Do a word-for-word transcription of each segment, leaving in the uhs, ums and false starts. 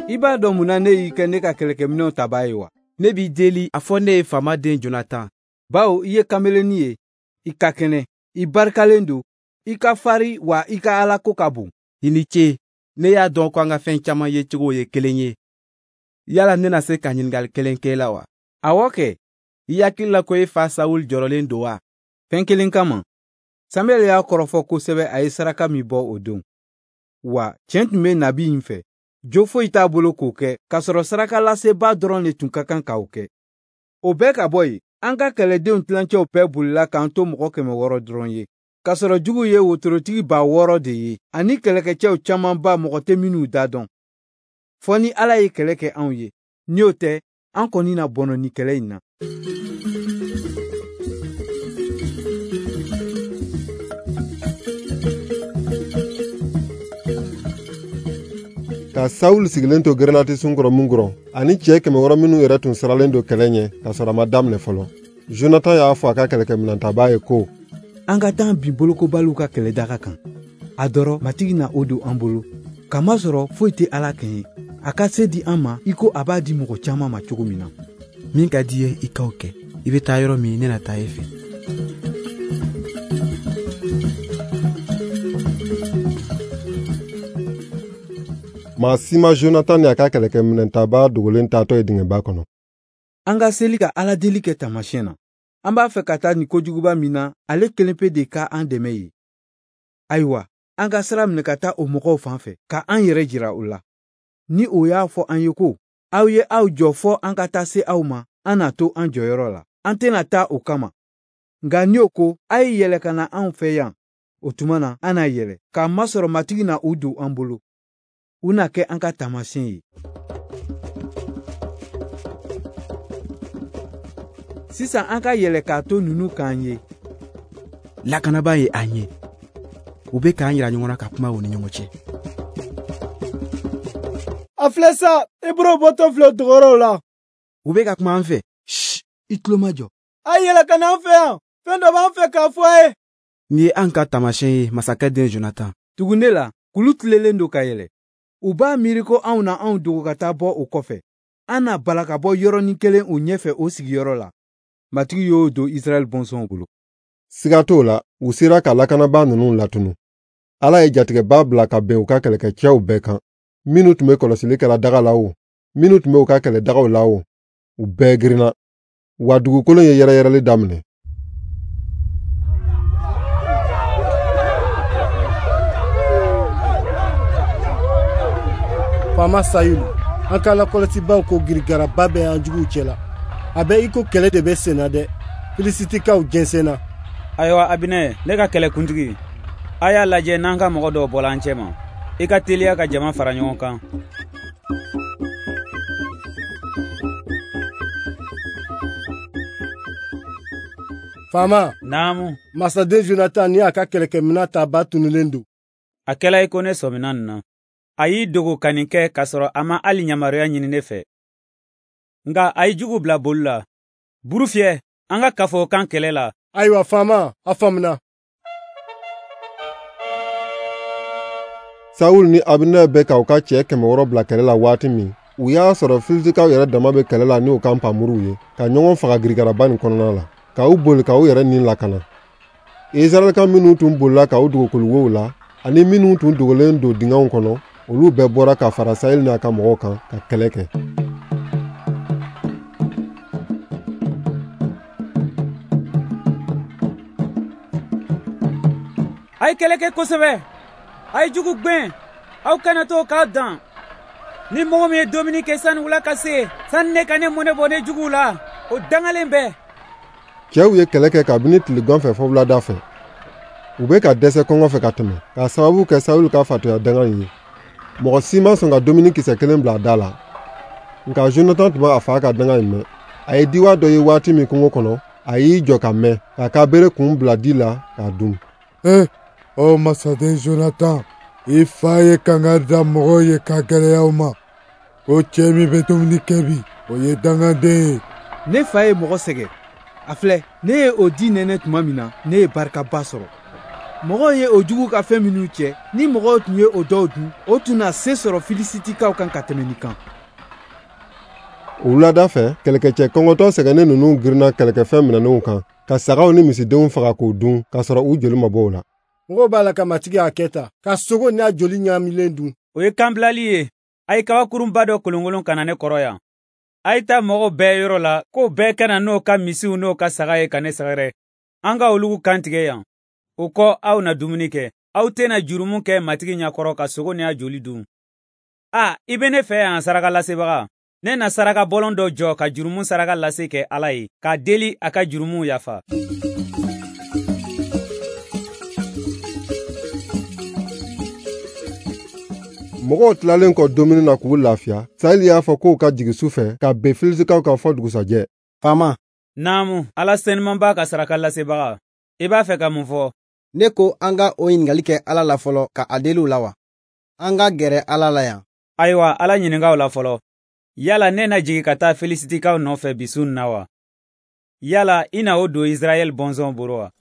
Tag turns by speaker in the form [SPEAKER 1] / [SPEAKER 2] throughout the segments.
[SPEAKER 1] I b'a dɔn mun na ne y'i kɛ ne ka kɛlɛkɛminɛw tabaa ye wa?
[SPEAKER 2] Ne b'i deli a fɔ ne ye faama den Jonatan.
[SPEAKER 1] Bawo i ye kameleni ye, i ka kɛnɛ, i barikalen don, i ka fari wa i ka Alako ka bon.
[SPEAKER 2] I ni ce, ne y'a dɔn ko an ka fɛn caman ye cogo ye kelen ye. Yala ne na se ka ɲininkali kelen kɛ la wa?
[SPEAKER 1] Awɔ kɛ,
[SPEAKER 2] I hakili la ko e fa Sawuli jɔrɔlen don wa?
[SPEAKER 1] fɛn kelen kama. Samuel y'a kɔrɔfɔ kosɛbɛ a ye saraka min bɔ o don. Wa tiɲɛ tun bɛ nabi in fɛ. Jo foyi t'a bolo k'o kɛ, k'a sɔrɔ saraka lasebaa dɔrɔn de tun ka kan k'o kɛ. O bɛɛ ka bɔ yen, an ka kɛlɛdenw tilancɛw bɛɛ bolila k'an to mɔgɔ kɛmɛ wɔɔrɔ dɔrɔn ye. K'a sɔrɔ jugu ye wotorotigi ba wɔɔrɔ de ye, ani kɛlɛkɛcɛw camanba mɔgɔ tɛ minnu da dɔn. Fɔ ni Ala ye kɛlɛ kɛ anw ye, ni o tɛ, an kɔni na bɔnɔ ni kɛlɛ in na.
[SPEAKER 3] Ka Sawuli sigilen to grenati sunkɔrɔ mun kɔrɔ ani cɛ kɛmɛ wɔɔrɔ minnu yɛrɛ tun saralen do kɛlɛ ɲɛ ka sɔrɔ a ma daminɛ fɔlɔ. Jonatan y'a fɔ a ka kɛlɛkɛminɛntaba ye ko
[SPEAKER 1] an ka taa bin bolokobaliw ka kɛlɛdaga kan. A dɔrɔn matigi na o don an bolo. Kamasɔrɔ foyi tɛ Ala kɛ ye. A ka se di an ma i ko a b'a di mɔgɔ caman ma cogo min na.
[SPEAKER 2] Min ka di ye i k'o kɛ. I bɛ taa yɔrɔ min ne na taa e fɛ.
[SPEAKER 3] maa si ma Jonatan ni a ka kɛlɛkɛminɛntaba dogolen taatɔ ye dingɛba kɔnɔ.
[SPEAKER 1] An ka seli ka Ala deli kɛ taamasiyɛn na. An b'a fɛ ka taa nin kojuguba min na, ale kelen pe de ka an dɛmɛ ye. Ayiwa, an ka sira minɛ ka taa o mɔgɔw fan fɛ, ka an yɛrɛ jira o la. Ni o y'a fɔ an ye ko, aw ye aw jɔ fɔ an ka taa se aw ma, an na to an jɔyɔrɔ la. An tɛna taa o kama. Nka ni o ko, a ye yɛlɛ ka na anw fɛ yan. O tuma na, an na yɛlɛ, k'a masɔrɔ matigi na u don an bolo. U na kɛ an ka taamasiyɛn ye. Sisan an ka yɛlɛ k'a to ninnu k'an ye.
[SPEAKER 2] Lakanaba ye an ye. U bɛ k'an yira ɲɔgɔn na ka kuma u ni ɲɔgɔn cɛ.
[SPEAKER 4] A filɛ sa, Hébreu bɔtɔ filɛ dogɔrɔw la.
[SPEAKER 2] U bɛ ka kuma an fɛ.
[SPEAKER 1] Shh, i tulo ma jɔ.
[SPEAKER 4] A yɛlɛ ka na an fɛ yan. Fɛn dɔ b'an fɛ k'a fɔ a ye.
[SPEAKER 2] Nin ye an ka taamasiyɛn ye masakɛ den Jonatan.
[SPEAKER 1] Tugunde la, kulu tilelen don ka yɛlɛ. U b'a miiri ko anw na anw dogo ka taa bɔ o kɔfɛ. An na bala ka bɔ yɔrɔnin kelen o ɲɛfɛ o sigiyɔrɔ la. Matigi y'o don Israɛl bɔnsɔnw bolo.
[SPEAKER 3] Siga t'o la, u sera ka lakanaba ninnu latunu. Ala ye jatigɛba bila ka bɛn u ka kɛlɛkɛcɛw bɛɛ kan. Minnu tun bɛ kɔlɔsili kɛla daga la o, minnu tun bɛ u ka kɛlɛdagaw la o, u bɛɛ girinna. Wa dugukolo ye yɛrɛyɛrɛli daminɛ.
[SPEAKER 4] Faama Sayulu, an ka lakɔlɔsibaw ko girigaraba bɛ an juguw cɛ la. A bɛ i ko kɛlɛ de bɛ sen na dɛ. Filisitikaw jɛnsɛnna.
[SPEAKER 5] Ayiwa Abinɛ, ne ka kɛlɛkuntigi, a y'a lajɛ n'an ka mɔgɔ dɔw bɔla an cɛ ma. I ka teliya ka jama fara ɲɔgɔn kan.
[SPEAKER 4] Faama,
[SPEAKER 5] Naamu.
[SPEAKER 4] masaden Jonatan ni a ka kɛlɛkɛminɛn ta ba tunulen don.
[SPEAKER 5] A kɛla i ko ne sɔmina nin na. A y'i dogo ka nin kɛ k'a sɔrɔ a ma hali yamaruya ɲini ne fɛ. Nka a ye jugu bila boli la. Buru fiyɛ, an ka kafo kan kɛlɛ la.
[SPEAKER 4] Ayiwa faama, a faamuna.
[SPEAKER 3] Sawuli ni Abinɛ bɛ ka u ka cɛ kɛmɛ wɔɔrɔ bila kɛlɛ la waati min, u y'a sɔrɔ Filisitikaw yɛrɛ dama bɛ kɛlɛ la ni u ka npanmuruw ye, ka ɲɔgɔn faga girigaraba nin kɔnɔna la, ka u boli ka u yɛrɛ nin lakana. Israɛlika minnu tun bolila ka u dogo kuluwow la, ani minnu tun dogolen don dingɛw kɔnɔ, olu bɛɛ bɔra ka fara Sahɛli n'a ka mɔgɔw kan ka kɛlɛ kɛ.
[SPEAKER 5] A ye kɛlɛ kɛ kosɛbɛ. A ye jugu gwɛn. Aw kana to k'a dan. Ni mɔgɔ min ye dumuni kɛ sani wula ka se, sani ne ka ne mɔnɛ bɔ ne juguw la, o dangalen bɛɛ.
[SPEAKER 3] Cɛw ye kɛlɛ kɛ kabini tilegan fɛ fɔ wulada fɛ. U bɛ ka dɛsɛ kɔngɔ fɛ ka tɛmɛ, k'a sababu kɛ Sawuli ka fatoya danga in ye. Mɔgɔ si ma sɔn ka dumuni kisɛ kelen bila a da la. Nka Jonatan tun b'a fa ka danga in mɛn. A ye diwa dɔ ye waati min kungo kɔnɔ, a y'i jɔ ka mɛn, k'a ka bere kun bila di la k'a dun.
[SPEAKER 6] Eh, o masaden Jonatan, i fa ye kanga da mɔgɔw ye ka gɛlɛya u ma. O cɛ min bɛ dumuni kɛ bi, o ye dangaden ye.
[SPEAKER 1] Ne fa ye mɔgɔ sɛgɛn. A filɛ, ne ye o di nɛnɛ tuma min na, ne ye barikaba sɔrɔ. mɔgɔw ye o jugu ka fɛn minnu cɛ ni mɔgɔw tun ye o dɔw dun o tun na se sɔrɔ filisitikaw kan ka tɛmɛ nin kan.
[SPEAKER 3] O wulada fɛ kɛlɛkɛcɛ kɔngɔtɔ sɛgɛnnen ninnu girinna kɛlɛkɛfɛn minɛnenw kan ka sagaw ni misidenw faga k'o dun k'a sɔrɔ u joli ma bɔ o la.
[SPEAKER 4] mɔgɔw b'a la ka matigi y'a kɛ ta ka sogo n'a joli ɲaamilen dun.
[SPEAKER 5] o ye kanbilali ye. a ye kabakurunba dɔ kolonkolon ka na ne kɔrɔ yan. a ye taa mɔgɔw bɛɛ yɔrɔ la k'o bɛɛ ka na n'o ka misiw n'o ka saga ye ka ne sɛgɛrɛ. an ka olugu kantigɛ yan. o kɔ aw na dumuni kɛ. aw tɛna jurumu kɛ matigi ɲakɔrɔ ka sogo n'a joli dun. a i be ne fɛ yan saraka lasebaga. ne na saraka bɔlɔn dɔ jɔ ka jurumu saraka lase kɛ ala ye k'a deli a ka jurumuw yafa.
[SPEAKER 3] mɔgɔw tilalen kɔ dumuni na k'u lafiya sahɛli y'a fɔ k'u ka jigi su fɛ ka ben filisikaw kan fɔ dugusajɛ.
[SPEAKER 4] faama.
[SPEAKER 5] naamu ala seniman b'a ka saraka lasebaga. i b'a fɛ ka mun fɔ.
[SPEAKER 7] ne ko an ka o ɲiningali kɛ ala la fɔlɔ ka a deliw la wa an ka gɛrɛ ala la yan.
[SPEAKER 5] ayiwa ala ɲininkaw la fɔlɔ. yala ne na jigi ka taa filisitikaw nɔfɛ bi su na wa. yala i na o don israɛl bɔnsɔn boro wa.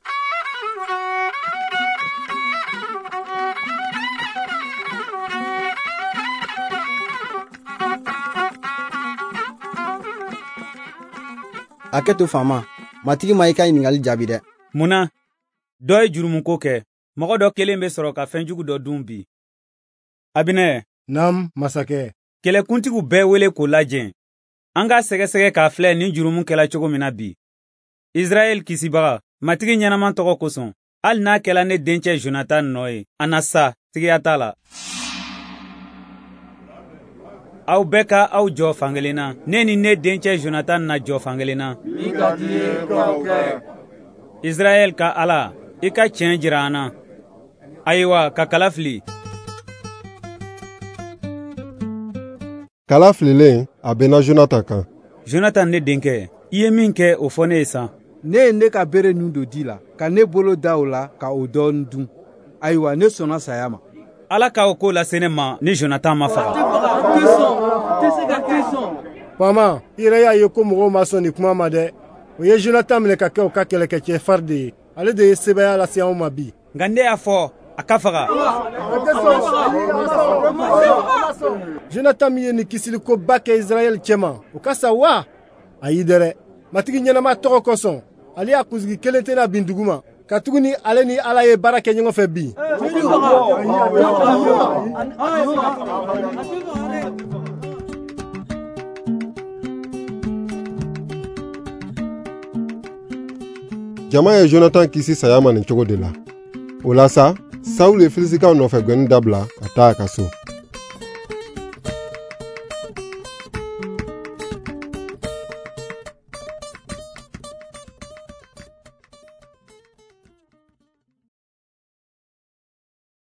[SPEAKER 7] a kɛ to faama matigi ma i ka ɲiningali jaabi dɛ.
[SPEAKER 5] munna dɔ ye jurumuko kɛ mɔgɔ dɔ kelen bɛ sɔrɔ ka fɛnjugu dɔ dun bi. abinɛ.
[SPEAKER 4] naam masakɛ.
[SPEAKER 5] kɛlɛkuntigiw bɛɛ wele k'o lajɛ. an ka sɛgɛsɛgɛ k'a filɛ ni jurumu kɛla cogo min na bi. israɛl kisibaga matigi ɲɛnaman tɔgɔ kosɔn hali n'a kɛla ne dencɛ jonatan nɔ ye a na sa tigiya t'a la. aw bɛɛ ka aw jɔ fankelen na ne ni ne dencɛ jonatan na jɔ fankelen na. israɛl ka ala i ka tiɲɛ jira an na. ayiwa ka kala fili.
[SPEAKER 3] kala fililen a benna jonatan kan.
[SPEAKER 5] jonatan ne denkɛ i ye min kɛ o fɔ ne ye san.
[SPEAKER 1] ne ye ne ka bere nun don di la ka ne bolo da o la ka o dɔɔni dun. ayiwa ne sɔnna saya ma.
[SPEAKER 5] ala k'aw ko lase ne ma ni jonatan ma faga.
[SPEAKER 4] faama i yɛrɛ y'a ye ko mɔgɔw ma sɔn nin kuma ma dɛ. o ye jonatan minɛ ka kɛ o ka kɛlɛkɛcɛ fari de ye. ale de ye sebaya lase anw ma bi.
[SPEAKER 5] nka ne y'a fɔ a ka faga.
[SPEAKER 4] jonatan min ye nin kisiliko ba kɛ israɛl cɛma o ka sa wa. ayi dɛrɛ matigi ɲɛnama tɔgɔ kosɔn ale y'a kunsigi kelen tɛna bin duguma katuguni ale ni ala ye baara kɛ ɲɔgɔn fɛ bi.
[SPEAKER 3] jama ye jonatan kisi saya ma nin cogo de la. o la sa sawulu ye filisikaw nɔfɛ gɛnni dabila ka taa a ka so.